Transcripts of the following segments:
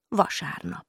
Vasárnap.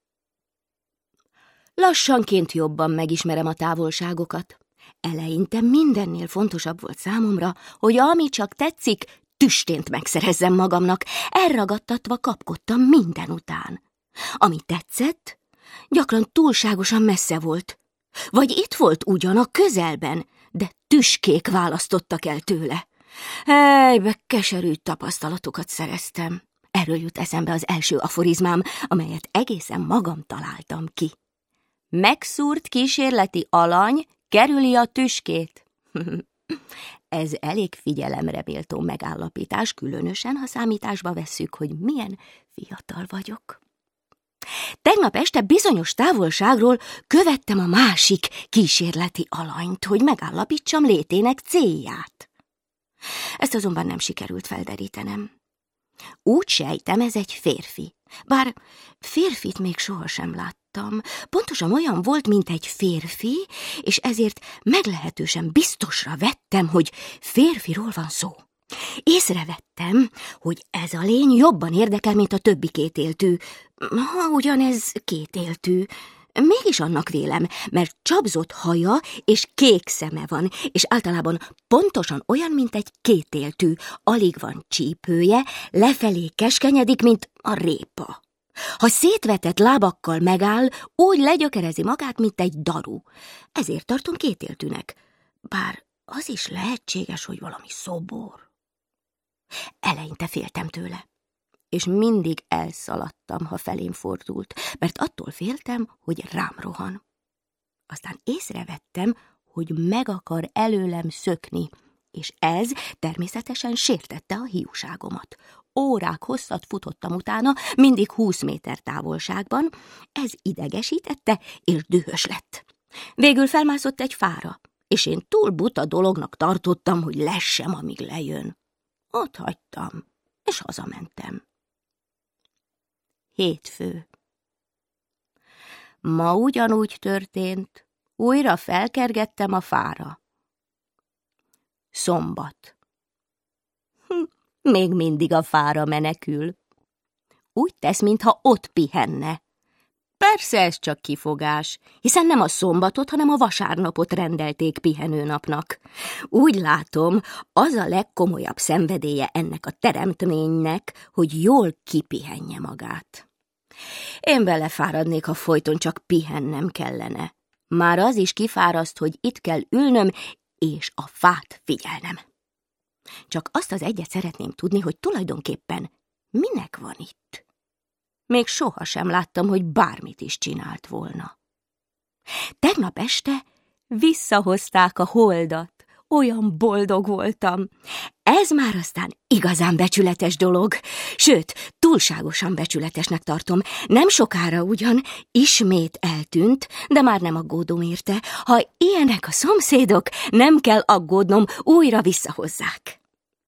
Lassanként jobban megismerem a távolságokat. Eleinte mindennél fontosabb volt számomra, hogy ami csak tetszik, tüstént megszerezzem magamnak, elragadtatva kapkodtam minden után. Ami tetszett, gyakran túlságosan messze volt, vagy itt volt ugyan a közelben, de tüskék választottak el tőle. Ejbe, keserű tapasztalatokat szereztem. Erről jut eszembe az első aforizmám, amelyet egészen magam találtam ki. Megszúrt kísérleti alany kerüli a tüskét. Ez elég figyelemre méltó megállapítás, különösen, ha számításba vesszük, hogy milyen fiatal vagyok. Tegnap este bizonyos távolságról követtem a másik kísérleti alanyt, hogy megállapítsam létének célját. Ezt azonban nem sikerült felderítenem. Úgy sejtem, ez egy férfi. Bár férfit még sohasem láttam. Pontosan olyan volt, mint egy férfi, és ezért meglehetősen biztosra vettem, hogy férfiról van szó. Észrevettem, hogy ez a lény jobban érdekel, mint a többi kétéltű. Ha ugyanez kétéltű, mégis annak vélem, mert csapzott haja és kék szeme van, és általában pontosan olyan, mint egy kétéltű, alig van csípője, lefelé keskenyedik, mint a répa. Ha szétvetett lábakkal megáll, úgy legyökerezi magát, mint egy daru. Ezért tartom kétéltűnek, bár az is lehetséges, hogy valami szobor. Eleinte féltem tőle, és mindig elszaladtam, ha felém fordult, mert attól féltem, hogy rám rohan. Aztán észrevettem, hogy meg akar előlem szökni, és ez természetesen sértette a hiúságomat. Órák hosszat futottam utána, mindig 20 méter távolságban, ez idegesítette, és dühös lett. Végül felmászott egy fára, és én túl buta dolognak tartottam, hogy lessem, amíg lejön. Ott hagytam, és hazamentem. Hétfő. Ma ugyanúgy történt, újra felkergettem a fára. Szombat. Még mindig a fára menekül. Úgy tesz, mintha ott pihenne. Persze ez csak kifogás, hiszen nem a szombatot, hanem a vasárnapot rendelték pihenőnapnak. Úgy látom, az a legkomolyabb szenvedélye ennek a teremtménynek, hogy jól kipihenje magát. Én belefáradnék, ha folyton csak pihennem kellene. Már az is kifáraszt, hogy itt kell ülnöm, és a fát figyelnem. Csak azt az egyet szeretném tudni, hogy tulajdonképpen minek van itt. Még sohasem láttam, hogy bármit is csinált volna. Tegnap este visszahozták a holdat. Olyan boldog voltam. Ez már aztán igazán becsületes dolog. Sőt, túlságosan becsületesnek tartom. Nem sokára ugyan ismét eltűnt, de már nem aggódom érte. Ha ilyenek a szomszédok, nem kell aggódnom, újra visszahozzák.